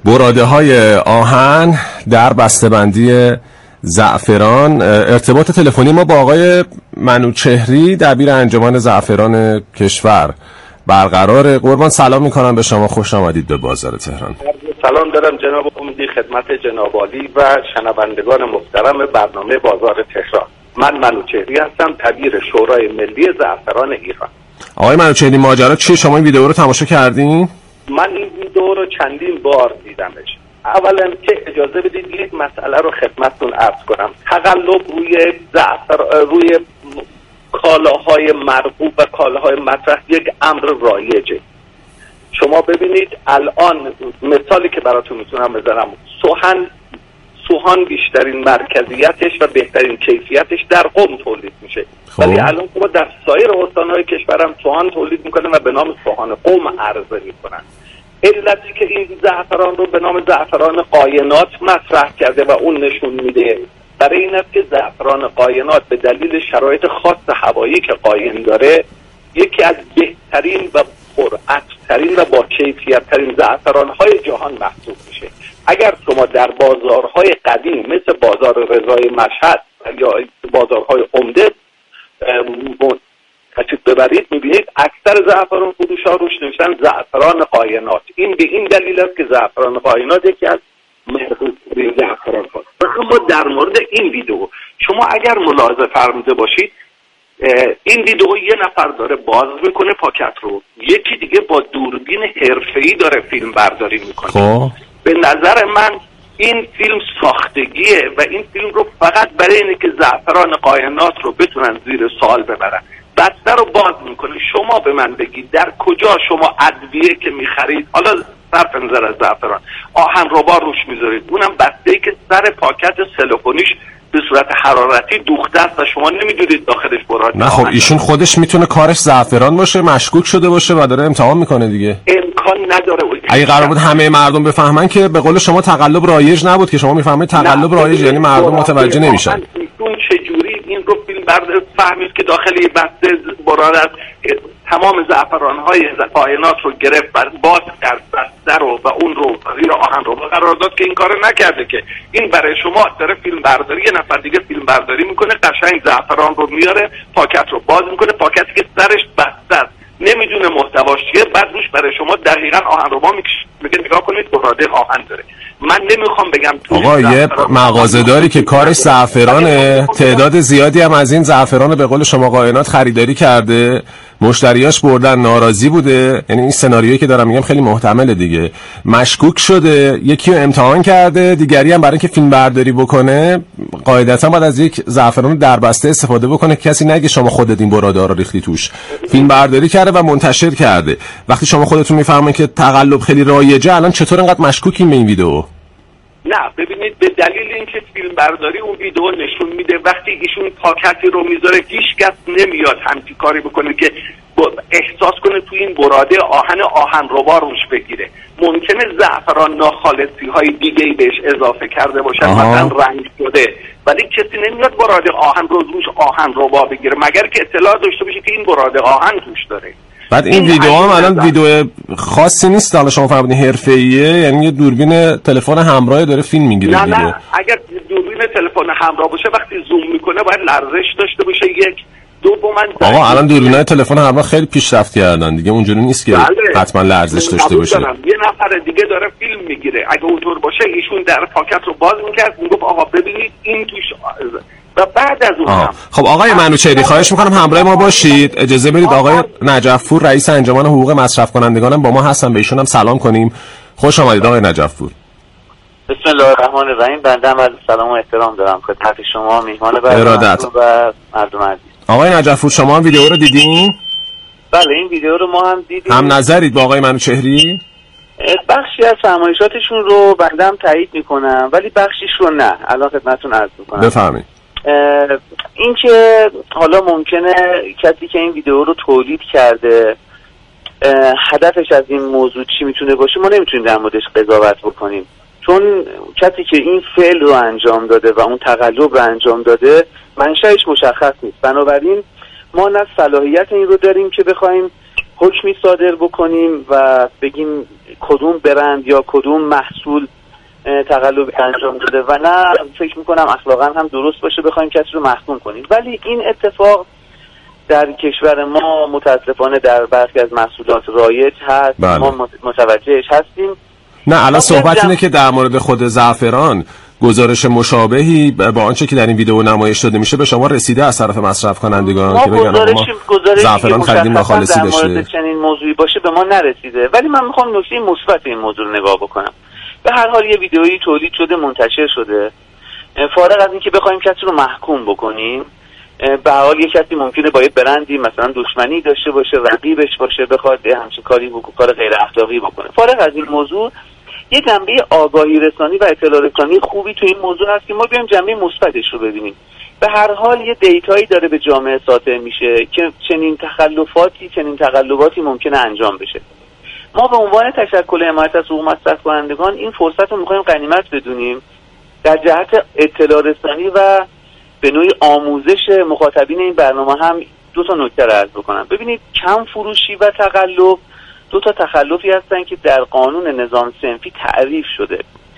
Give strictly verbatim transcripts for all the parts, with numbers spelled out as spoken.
براده های آهن در بسته‌بندی زعفران. ارتباط تلفنی ما با آقای منوچهری دبیر انجمن زعفران کشور برقرار. قربان سلام میکنم به شما، خوش آمدید به بازار تهران. سلام دارم جناب امیدی خدمت جناب عالی و شنوندگان محترم برنامه بازار تهران. من منوچهری هستم، دبیر شورای ملی زعفران ایران. آقای منوچهری ماجرا چیه؟ شما این ویدیو رو تماشا کردین؟ من این ویدیو رو چندین بار دیدمش. اولا که اجازه بدید یک مسئله رو خدمتتون عرض کنم. تقلب روی زعفر روی کالاهای مرغوب و کالاهای مطرح یک امر رایجه. شما ببینید الان مثالی که براتون میتونم بزنم، سوهن سوهان بیشترین مرکزیتش و بهترین کیفیتش در قم تولید میشه، ولی الان ما در سایر استانهای کشورم سوهان تولید میکنن و به نام سوهان قم عرضه میکنن. علتی که این زعفران رو به نام زعفران قاینات مطرح کرده و اون نشون میده برای این است که زعفران قاینات به دلیل شرایط خاص هوایی که قاین داره یکی از بهترین و پرعطرترین و با کیفیت ترین زعفران های جهان محسوب میشه. اگر شما در بازارهای قدیم مثل بازار رضای مشهد یا بازارهای عمده تشریف ببرید میبینید اکثر زعفران فروش ها روش نوشتن زعفران قاینات. این به این دلیل است که زعفران قاینات یکی از محبوب‌ترین زعفران هاست. اما در مورد این ویدیو شما اگر ملاحظه فرموده باشید، این ویدیو یه نفر داره باز میکنه پاکت رو، یکی دیگه با دوربین حرفه‌ای داره فیلم برداری میکنه. خب به نظر من این فیلم ساختگیه و این فیلم رو فقط برای اینه که زعفران قاینات رو بتونن زیر سوال ببرن. بسته رو باز میکنه. شما به من بگید در کجا شما ادویه که میخرید، حالا صرف نظر از زعفران، آهن ربا روش میذارید، اونم بسته‌ای که سر پاکت سلوفونیش به صورت حرارتی دوخته است و شما نمیدونید داخلش براده. نه خب ایشون خودش میتونه کارش زعفران باشه، مشکوک شده باشه و داره امتحان میکنه دیگه. امکان نداره. اگه قرار بود همه مردم بفهمن که به قول شما تقلب رایج نبود، که شما میفهمید تقلب رایج یعنی مردم متوجه نمیشن. اون چجوری این رو فیلم بردار فهمید که داخل یه بسته براده است، تمام زعفران‌های قاینات رو گرفت و باز کرد بسته رو و اون رو زیر آهن رو قرار داد که این کارو نکرده. که این برای شما داره فیلم برداری، یه نفر دیگه فیلم برداری میکنه، قشنگ زعفران رو میاره، پاکت رو باز میکنه، پاکتی که سرش بسته است، نمیدونه محتواش چیه، بعد روش برای شما دقیقاً آهن رو میگه نگاه کنید براده آهن داره. من نمیخوام بگم آقا یه مغازه‌داری که کارش زعفرانه، تعداد زیادی هم از این زعفران به قول شما قاینات خریداری کرده، مشتریاش بردن، ناراضی بوده، یعنی این سناریویی که دارم میگم خیلی محتمله دیگه. مشکوک شده، یکی رو امتحان کرده، دیگری هم برای اینکه فیلم برداری بکنه قاعدتا باید از یک زعفران دربسته استفاده بکنه، کسی نگه شما خودت این براده رو ریختی توش. فیلم برداری کرده و منتشر کرده. وقتی شما خودتون میفهمید که تقلب خیلی رایجه، الان چطور انقدر مشکوکین به این ویدیو؟ نه ببینید، به دلیل اینکه فیلم برداری اون ویدیو نشون میده وقتی ایشون پاکتی رو میذاره هیچ کس نمیاد همچین کاری بکنه که احساس کنه توی این براده آهن آهن ربا روش بگیره. ممکنه زعفران ناخالصی های دیگه ای بهش اضافه کرده باشن، مثلا رنگ شده، ولی کسی نمیاد براده آهن رو روش آهن ربا بگیره مگر که اطلاع داشته باشه که این براده آهن توش داره. بعد این, این ویدیو هم الان ویدیو خاصی نیست، حالا شما فرمودین حرفه‌ایه، یعنی یه دوربین تلفن همراه داره فیلم میگیره. نه نه اگر دوربین تلفن همراه باشه وقتی زوم میکنه باید لرزش داشته باشه. یک دوم آقا الان دوربینای تلفن همراه خیلی پیشرفت کردن دیگه، اونجوری نیست که بله. حتما لرزش داشته باشه. یه نفر دیگه داره فیلم میگیره، اگه اونطور باشه ایشون در پاکت رو باز میکرد، میگفت آقا ببینید این توش. و بعد از اون هم. خب آقای منوچهری خواهش میکنم همراه ما باشید. اجازه بدید آقای نجف‌پور رئیس انجمن حقوق مصرف کنندگان با ما هستن، به ایشون هم سلام کنیم. خوش آمدید آقای نجف‌پور. بسم الله الرحمن الرحیم. بنده هم عرض سلام و احترام دارم خدمت شما میهمان برنامه و مردم عزیز. آقای نجف‌پور شما هم ویدیو رو دیدین؟ بله این ویدیو رو ما هم دیدیم. هم نظرید با آقای منوچهری؟ بخشی از فرمایشاتشون رو بنده هم تایید میکنم ولی بخشیش رو نه. الان خدمتتون عرض میکنم. بفرمایید. این که حالا ممکنه کسی که این ویدیو رو تولید کرده هدفش از این موضوع چی میتونه باشه، ما نمیتونیم در موردش قضاوت بکنیم، چون کسی که این فعل رو انجام داده و اون تقلب رو انجام داده منشأش مشخص نیست. بنابراین ما نه صلاحیت این رو داریم که بخوایم حکمی صادر بکنیم و بگیم کدوم برند یا کدوم محصول تقلب انجام داده و نه فکر میکنم اخلاقا هم درست باشه بخوایم کسی رو محکوم کنیم. ولی این اتفاق در کشور ما متاسفانه در برخی از محصولات رایج هست. بله. ما متوجهش هستیم. نه الان صحبت اینه که در مورد خود زعفران گزارش مشابهی با آنچه که در این ویدیو نمایش داده میشه به شما رسیده از طرف مصرف کنندگان ما که بگن گزارش زعفران خریدیم ناخالصی داشته؟ در مورد چنین موضوعی باشه به ما نرسیده، ولی من میخوام نکته مثبت این موضوع رو نگاه بکنم. به هر حال یه ویدئویی تولید شده، منتشر شده، فارغ از اینکه بخوایم کسی رو محکوم بکنیم، به هر حال یه کسی ممکنه با یه برندی مثلا دشمنی داشته باشه، رقیبش باشه، بخواد همچین کاری بکنه، کار غیر اخلاقی بکنه. فارغ از این موضوع یه جنبه آگاهی رسانی و اطلاع رسانی خوبی تو این موضوع هست که ما بیایم جنبه مثبتش رو ببینیم. به هر حال یه دیتایی داره به جامعه ساطع میشه که چنین تخلفاتی، چنین تقلباتی ممکنه انجام بشه. ما به عنوان تشکل حمایت از حقوق مصرف کنندگان این فرصت رو میخوایم غنیمت بدونیم در جهت اطلاع رسانی و به نوعی آموزش مخاطبین این برنامه. هم دو تا نکته رو عرض بکنم. ببینید، کم فروشی و تقلب دو تا تخلفی هستن که در قانون نظام صنفی تعریف شده.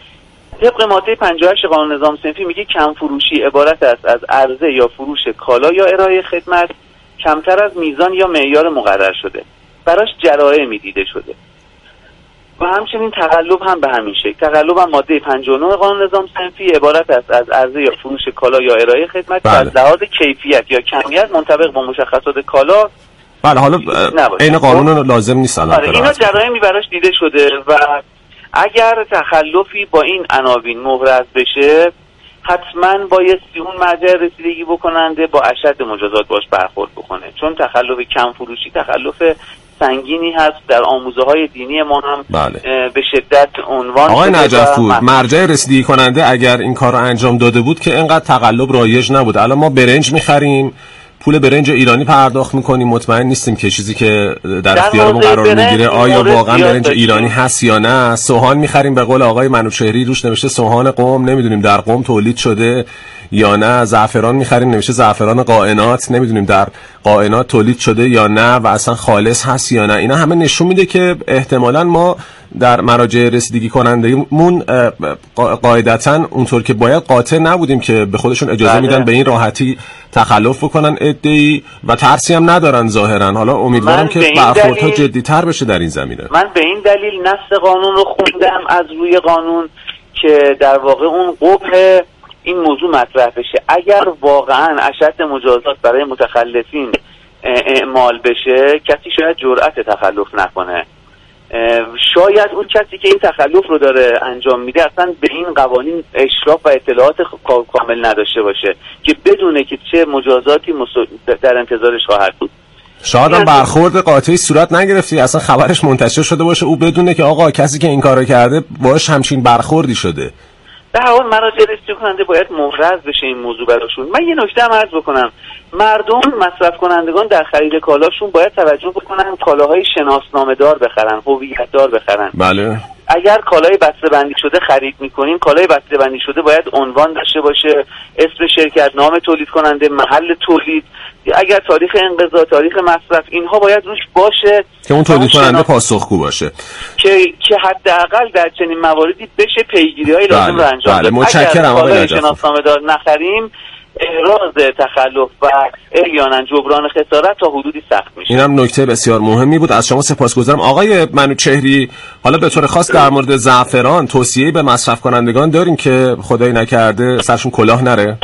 طبق ماده پنجاه و هشت قانون نظام صنفی میگه کم فروشی عبارت است از عرضه یا فروش کالا یا ارائه خدمت کمتر از میزان یا معیار مقرر شده، براش جرائمی دیده شده. و همچنین تقلب هم به همین شکل. تقلب هم ماده پنجاه و نه قانون نظام صنفی عبارت است از عرضه یا فروش کالا یا ارائه خدمت که از لحاظ کیفیت یا کمیت منطبق با مشخصات کالا. بله، حالا این قانون لازم نیست الان. آره، اینا جرائمی براش دیده شده و اگر تخلفی با این عناوین مهرز بشه حتما بایستی اون مرجع رسیدگی بکننده با اشد مجازات باش برخورد بکنه، چون تخلف کم فروشی تخلف سنگینی هست. در آموزه های دینی ما هم بله. به شدت عنوان آقای نجف‌پور، مرجع رسیدگی کننده اگر این کار رو انجام داده بود که اینقدر تقلب رایج نبود. الان ما برنج می‌خریم، پول برنج ایرانی پرداخت میکنیم، مطمئن نیستیم که چیزی که در اختیارمون قرار میگیره آیا واقعا برنج ایرانی هست یا نه. سوهان میخریم، به قول آقای منوچهری روش نوشته سوهان قم، نمیدونیم در قم تولید شده یا نه. زعفران میخریم، نوشته زعفران قائنات، نمیدونیم در قائنات تولید شده یا نه و اصلا خالص هست یا نه. اینا همه نشون میده که احتمالاً ما در مراجع رسیدگی کنندگیمون قاعدتاً اونطور که باید قاطع نبودیم که به خودشون اجازه بله. میدن به این راحتی تخلف بکنن عده‌ای و ترسی هم ندارن ظاهراً. حالا امیدوارم که برخوردها جدی‌تر بشه در این زمینه. من به این دلیل نص قانون رو خوندم از روی قانون که در واقع اون قبح این موضوع مطرح بشه. اگر واقعاً اشد مجازات برای متخلفین اعمال بشه، کسی شاید جرأت تخلف نکنه. شاید اون کسی که این تخلف رو داره انجام میده اصلا به این قوانین اشراف و اطلاعات کامل نداشته باشه که بدونه که چه مجازاتی در انتظارش خواهد بود. شاید هم برخورد قاطعی صورت نگرفتی، اصلا خبرش منتشر شده باشه او بدونه که آقا کسی که این کارو کرده باش همچین برخوردی شده. به هر حال مراجع رسیدگی کننده باید محرز بشه این موضوع براشون. من یه نکته هم عرض بکنم، مردم مصرف کنندگان در خرید کالاشون باید توجه بکنن کالاهای شناسنامه دار بخرن، هویت دار بخرن. بله. اگر کالای بسته‌بندی شده خرید میکنیم، کالای بسته‌بندی شده باید عنوان داشته باشه، اسم شرکت، نام تولید کننده، محل تولید، اگر تاریخ انقضا، تاریخ مصرف، اینها باید روش باشه که اون تولید کننده پاسخگو باشه که که حداقل در چنین مواردی بشه پیگیری‌های لازم رو انجام بله. متشکرم آقای نجف‌پور. شناسنامه دار نخریم، احراز تخلف و احیانا جبران خسارت تا حدودی سخت میشه. اینم نکته بسیار مهمی بود. از شما سپاسگزارم. آقای منوچهری، حالا به طور خاص در مورد زعفران توصیه‌ای به مصرف کنندگان دارین که خدایی نکرده سرشون کلاه نره؟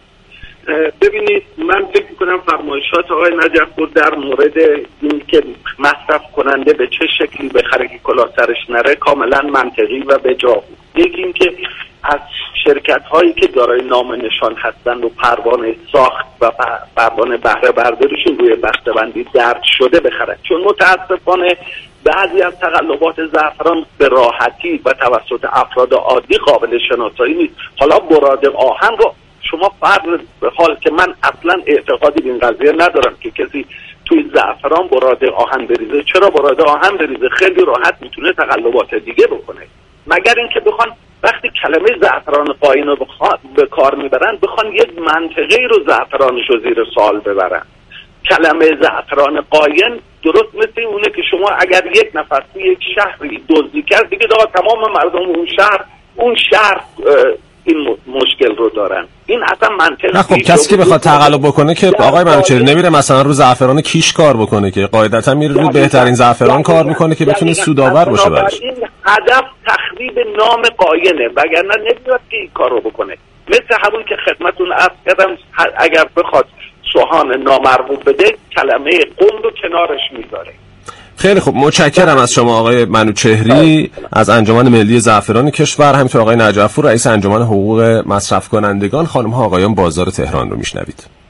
ببینید، من فکر می‌کنم فرمایشات آقای نجف‌پور در مورد این که مصرف کننده به چه شکلی بخره که کلاه سرش نره کاملا منطقی و به جا بود. یکی این که از شرکت هایی که دارای نام نشان هستند و پروانه ساخت و پروانه بهره برداریشون روی بسته‌بندی درج شده بخرد، چون متاسفانه بعضی از تقلبات زعفران به راحتی و توسط افراد عادی قابل شناسایی نیست. حالا براد آهن رو شما فرض به حال که من اصلا اعتقادی به این قضیه ندارم که کسی توی زعفران براد آهن بریزه. چرا براد آهن بریزه؟ خیلی راحت میتونه تقلبات دیگه بکنه، مگر اینکه بخوان وقتی کلمه زعفران قاین رو به کار میبرن بخوان یک منطقه رو زعفرانش رو زیر سوال ببرن. کلمه زعفران قاین درست مثل اونه که شما اگر یک نفر توی یک شهری دزدی کرد دیگه آقا تمام مردم اون شهر اون شهر این مشکل رو دارن. این اصلا منطقی نه. خب کسی که بخواد تقلب بکنه که آقای منوچهری نمیره مثلا رو زعفران کیش کار بکنه که قاعدتا میره رو بهترین زعفران کار میکنه که بتونه سودآور باشه براش. این هدف تخریب نام قاینه، وگرنه نمیاد که این کار رو بکنه. مثل همون که خدمتون عرض کردم اگر بخواد سوهان نامرغوب بده کلمه قم رو کنارش میذاره. خیلی خوب، متشکرم از شما آقای منوچهری از انجمن ملی زعفران کشور، همینطور آقای نجف‌پور رئیس انجمن حقوق مصرف کنندگان. خانم ها آقایان، بازار تهران رو میشنوید.